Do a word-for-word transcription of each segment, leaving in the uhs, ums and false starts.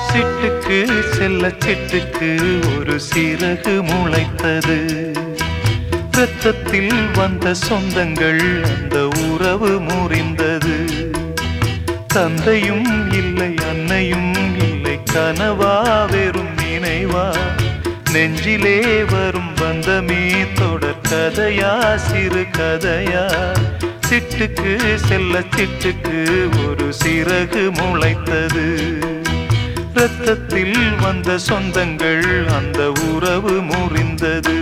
சிட்டுக்கு செல்ல சிட்டுக்கு ஒரு சிறகு முளைத்தது. இரத்தத்தில் வந்த சொந்தங்கள் அந்த உறவு முறிந்தது. தந்தையும் இல்லை அன்னையும் இல்லை கனவா வெறும் நினைவா, நெஞ்சிலே வரும் பந்தமே தொடர் கதையா சிறு கதையா. சிட்டுக்கு செல்ல சிட்டுக்கு ஒரு சிறகு முளைத்தது. இரத்தத்தில் வந்த சொந்தங்கள் அந்த உறவு முறிந்தது.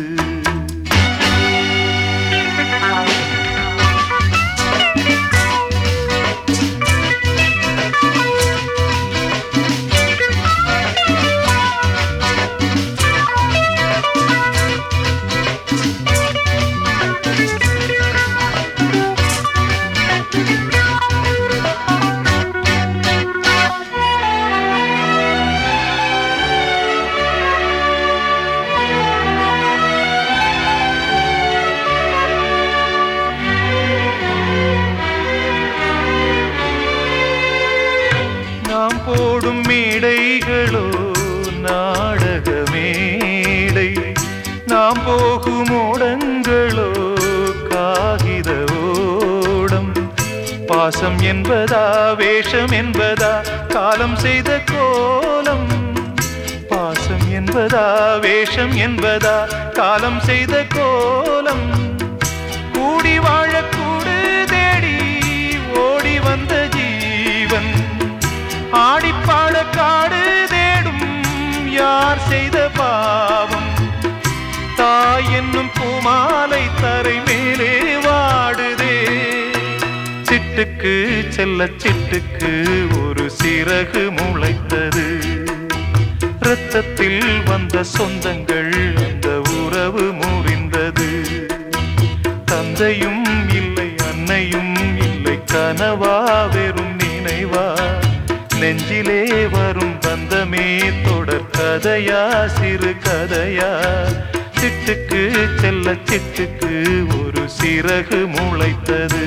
போடும் மேடைகளோ நாடக மேடை, நாம் போகும் ஓடங்களோ காகித ஓடம். பாசம் என்பதா வேஷம் என்பதா காலம் செய்த கோலம். பாசம் என்பதா வேஷம் என்பதா காலம் செய்த கோலம். கூடி வாழ கூடு தேடி ஓடி வந்த ஜீவன், ஆடிப்பாட காடு தேடும் யார் செய்த பாவம். தாய் என்னும் பூமாலை தரை மேலே வாடுதே. சிட்டுக்கு செல்ல சிட்டுக்கு ஒரு சிறகு முளைத்தது. இரத்தத்தில் வந்த சொந்தங்கள் அந்த உறவு முறிந்தது. தந்தையும் இல்லை அன்னையும் இல்லை கனவா வெறும் நினைவா, நெஞ்சிலே வரும் பந்தமே தொடர் கதையா சிறு கதையா. சிட்டுக்கு செல்ல சிட்டுக்கு ஒரு சிறகு முளைத்தது.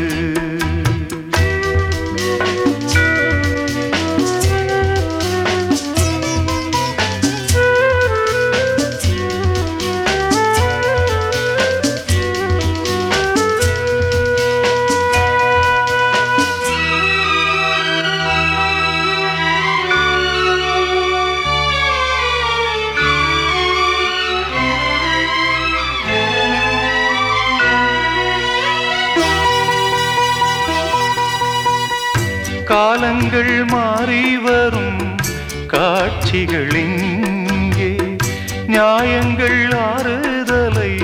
காலங்கள் மாறி வரும் காட்சிகள் இங்கே, நியாயங்கள் ஆறுதலை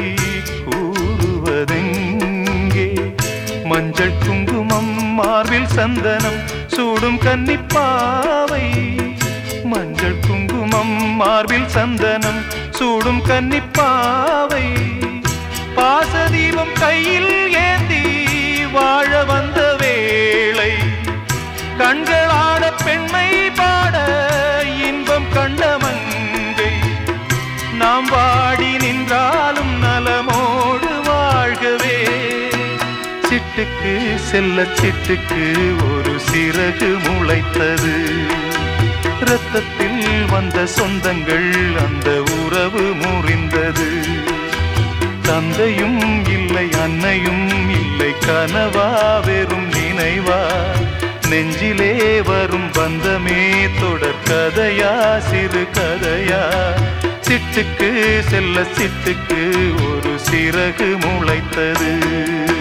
கூறுவதெங்கே. மஞ்சள் குங்குமம் மார்பில் சந்தனம் சூடும் கன்னிப்பாவை. மஞ்சள் குங்குமம் மார்பில் சந்தனம் சூடும் கன்னிப்பாவை. பாசதீபம் கையில் ஏந்தி வாழ வந்த வேளை, கண்களாட பெண்மை பாட இன்பம் கண்ட மங்கை. நாம் வாடி நின்றாலும் நலமோடு வாழ்கவே. சிட்டுக்கு செல்ல சிட்டுக்கு ஒரு சிறகு முளைத்தது. இரத்தத்தில் வந்த சொந்தங்கள் அந்த உறவு முறிந்தது. தந்தையும் இல்லை அன்னையும் இல்லை கனவா வெறும் நினைவா, நெஞ்சிலே வரும் பந்தமே தொடர் கதையா சிறு கதையா. சிட்டுக்கு செல்ல சிட்டுக்கு ஒரு சிறகு முளைத்தது.